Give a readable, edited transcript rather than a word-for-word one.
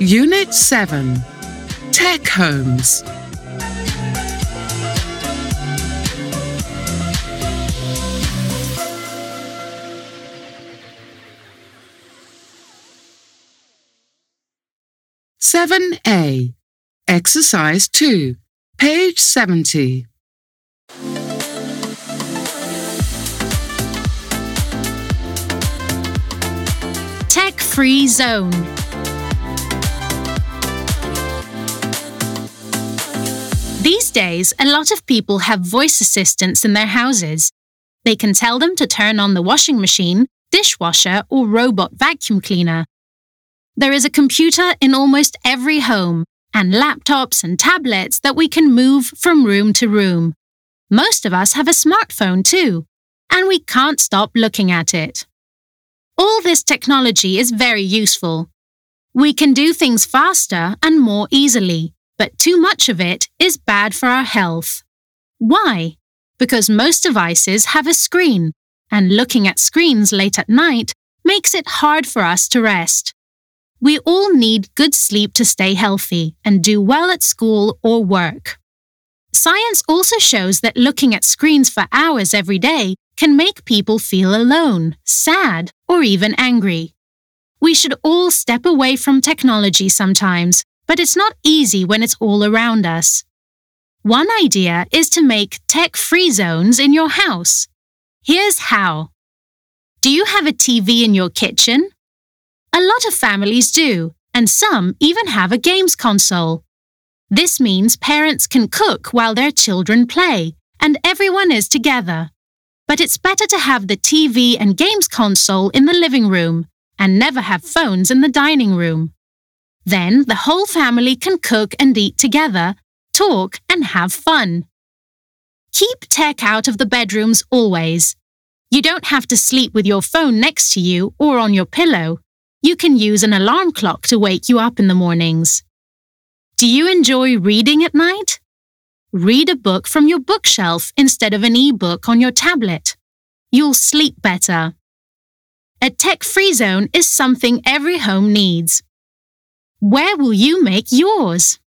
Unit 7. Tech Homes. Seven A. Exercise 2, page 70. Tech-free zone. These days, a lot of people have voice assistants in their houses. They can tell them to turn on the washing machine, dishwasher, or robot vacuum cleaner. There is a computer in almost every home, and laptops and tablets that we can move from room to room. Most of us have a smartphone too, and we can't stop looking at it. All this technology is very useful. We can do things faster and more easily, but too much of it is bad for our health. Why? Because most devices have a screen, and looking at screens late at night makes it hard for us to rest. We all need good sleep to stay healthy and do well at school or work. Science also shows that looking at screens for hours every day can make people feel alone, sad, or even angry. We should all step away from technology sometimes, but it's not easy when it's all around us. One idea is to make tech-free zones in your house. Here's how. Do you have a TV in your kitchen? A lot of families do, and some even have a games console. This means parents can cook while their children play, and everyone is together. But it's better to have the TV and games console in the living room, and never have phones in the dining room. Then the whole family can cook and eat together, talk, and have fun. Keep tech out of the bedrooms always. You don't have to sleep with your phone next to you or on your pillow. You can use an alarm clock to wake you up in the mornings. Do you enjoy reading at night? Read a book from your bookshelf instead of an e-book on your tablet. You'll sleep better. A tech-free zone is something every home needs. Where will you make yours?